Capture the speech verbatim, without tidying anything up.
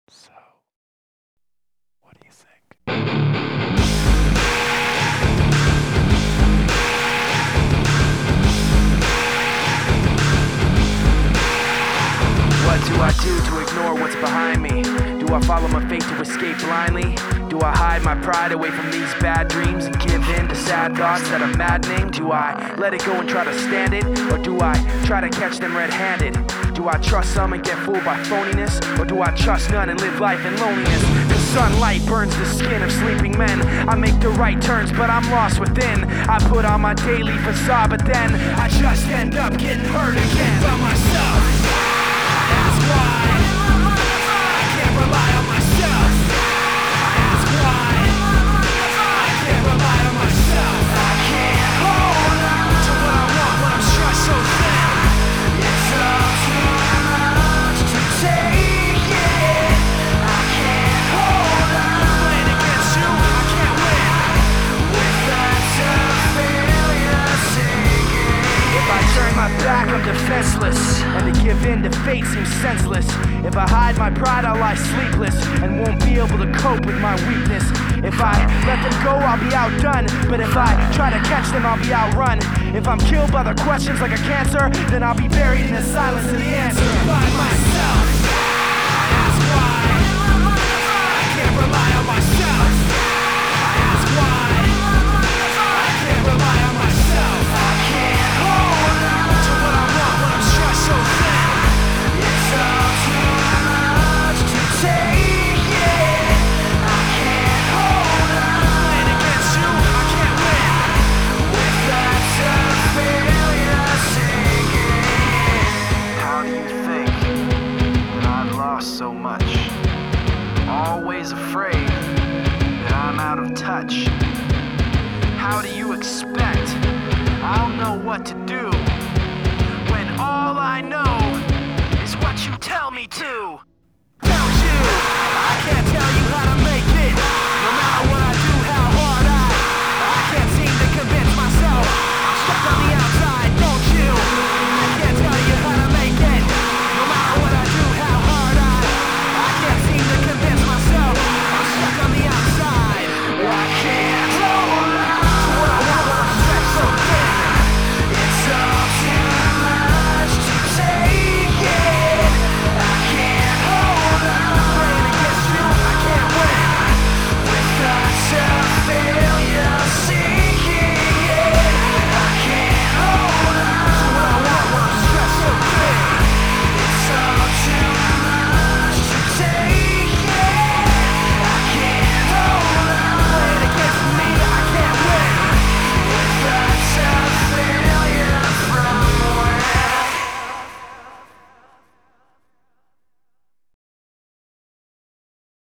So, what do you think? What do I do to ignore what's behind me? Do I follow my fate to escape blindly? Do I hide my pride away from these bad dreams and give in to sad thoughts that are maddening? Do I let it go and try to stand it? Or do I try to catch them red-handed? Do I trust some and get fooled by phoniness? Or do I trust none and live life in loneliness? The sunlight burns the skin of sleeping men. I make the right turns but I'm lost within. I put on my daily facade but then I just end up getting hurt again by myself. That's why I can't rely on myself. That's why I can't rely on myself. I can't hold on to what I want when I'm stressed so thin. It's all too much to take it. I can't hold on. Playing against you, I can't win. With that tough failure sinking. If I turn my back, I'm defenseless. And to give in to fate seems senseless. If I hide my pride, I'll lie sleepless and won't be able to cope with my weakness. If I let them go, I'll be outdone. But if I try to catch them, I'll be outrun. If I'm killed by their questions like a cancer, then I'll be buried in the silence of the answer. By myself. That's why I can't rely on myself. That's why I can't rely on myself. I can't hold on to what I want when I'm stressed so thin. It's all too much to take it. I can't hold on. Playing against you, I can't win. With that tough failure sinking. How do you think that I've lost so much? Always afraid that I'm out of touch. How do you expect I'll know what to do when all I know is what you tell me to?